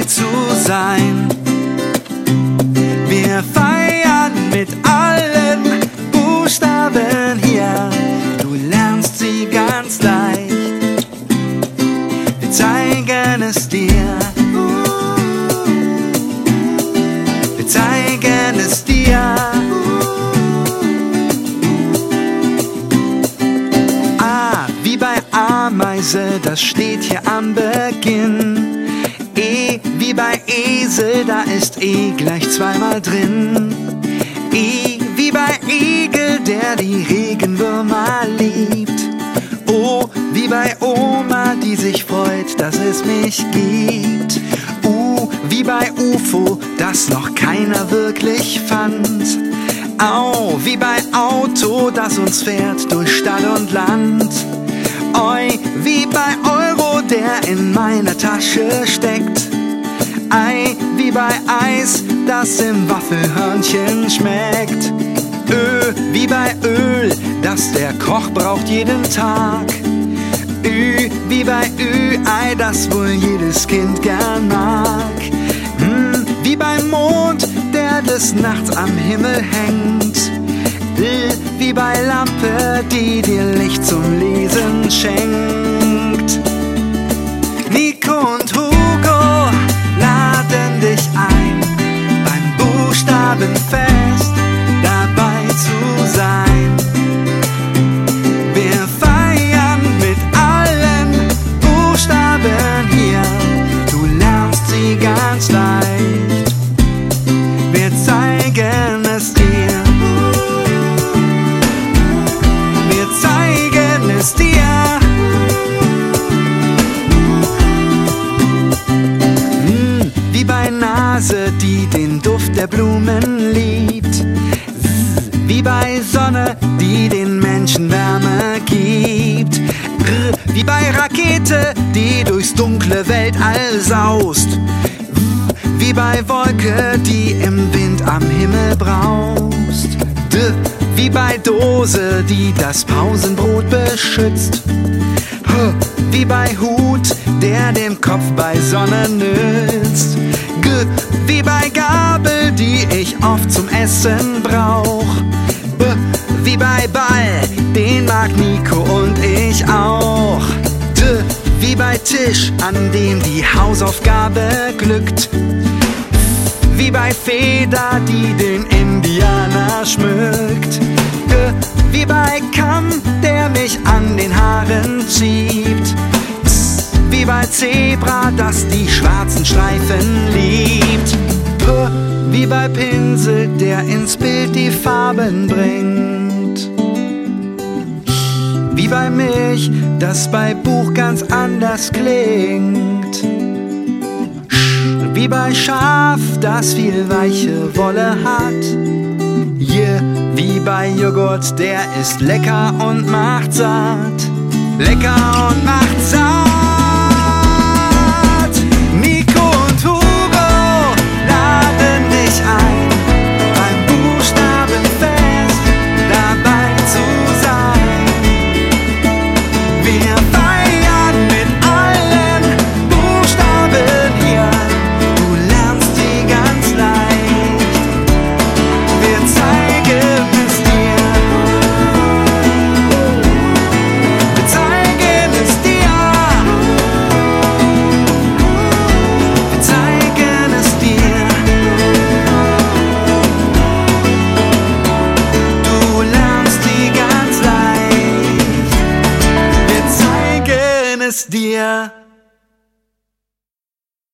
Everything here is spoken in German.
dabei zu sein. Wir feiern mit allen Buchstaben hier, du lernst sie ganz leicht. Wir zeigen es dir, wir zeigen es dir. A wie bei Ameise, das steht hier am Beginn. E wie bei Esel, da ist E gleich zweimal drin. I wie bei Igel, der die Regenwürmer liebt. O wie bei Oma, die sich freut, dass es mich gibt. U wie bei UFO, das noch keiner wirklich fand. Au wie bei Auto, das uns fährt durch Stadt und Land. Eu wie bei Euro, der in meiner Tasche steckt. Ei wie bei Eis, das im Waffelhörnchen schmeckt. Ö wie bei Öl, das der Koch braucht jeden Tag. Ü wie bei Ü-Ei, das wohl jedes Kind gern mag. Wie beim Mond, der des Nachts am Himmel hängt. L wie bei Lampe, die dir Licht zum Lesen schenkt. Nico und Hugo laden dich ein, beim Buchstabenfest dabei zu sein. Wir feiern mit allen Buchstaben hier, du lernst sie ganz leicht. Wir zeigen es dir. Wir zeigen es dir. Wie bei Nase, die den Duft der Blumen liebt. Wie bei Sonne, die den Menschen Wärme gibt. Wie bei Rakete, die durchs dunkle Weltall saust. Wie bei Wolke, die im Wind am Himmel braust. Wie bei Dose, die das Pausenbrot beschützt. Wie bei Hut, der dem Kopf bei Sonne nützt. Wie bei Gabel, die ich oft zum Essen brauch. Wie bei Ball, den mag Nico und ich auch. Wie bei Tisch, an dem die Hausaufgabe glückt. Wie bei Feder, die den Indianer schmückt. Wie bei Kamm, der mich an den Haaren zieht. Wie bei Zebra, das die schwarzen Streifen liebt. Wie bei Pinsel, der ins Bild die Farben bringt. Wie bei Milch, das bei Buch ganz anders klingt. Wie bei Schaf, das viel weiche Wolle hat. Wie bei Joghurt, der ist lecker und macht satt. Lecker und macht satt. Nico und Hugo laden dich ein, beim Buchstabenfest dabei zu sein. Wir feiern mit allen Buchstaben hier, du lernst sie ganz leicht. Wir zeigen es dir. Wir zeigen es dir. Wir zeigen es dir. Du lernst sie ganz leicht. Wir zeigen es dir.